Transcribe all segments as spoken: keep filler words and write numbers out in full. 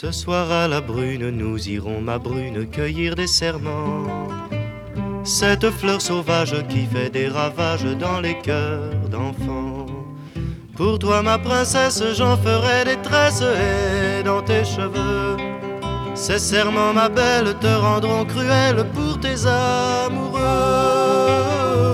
Ce soir à la brune, nous irons, ma brune, cueillir des serments. Cette fleur sauvage qui fait des ravages dans les cœurs d'enfants. Pour toi, ma princesse, j'en ferai des tresses et dans tes cheveux. Ces serments, ma belle, te rendront cruelle pour tes amoureux.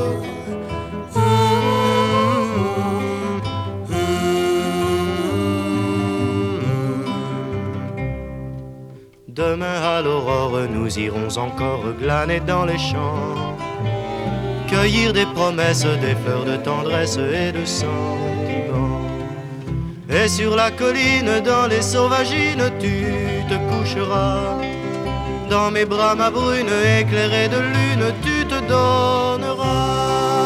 Demain à l'aurore, nous irons encore glaner dans les champs, cueillir des promesses, des fleurs de tendresse et de sentiments. Et sur la colline, dans les sauvagines, tu te coucheras. Dans mes bras, ma brune, éclairée de lune, tu te donneras.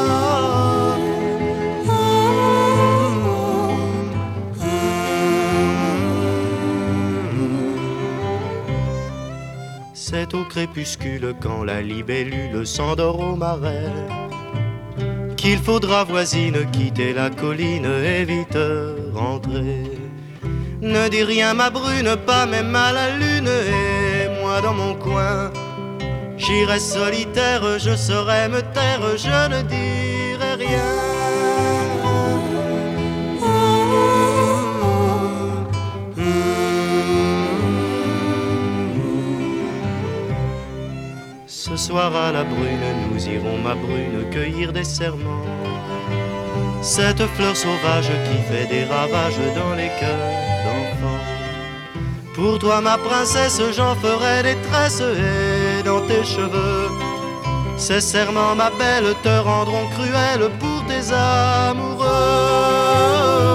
C'est au crépuscule, quand la libellule s'endort au marais, qu'il faudra, voisine, quitter la colline et vite rentrer. Ne dis rien, ma brune, pas même à la lune, et moi dans mon coin, j'irai solitaire, je saurai me taire, je ne dirai rien. Ce soir à la brune, nous irons, ma brune, cueillir des serments. Cette fleur sauvage qui fait des ravages dans les cœurs d'enfants. Pour toi, ma princesse, j'en ferai des tresses et dans tes cheveux. Ces serments, ma belle, te rendront cruelle pour tes amoureux.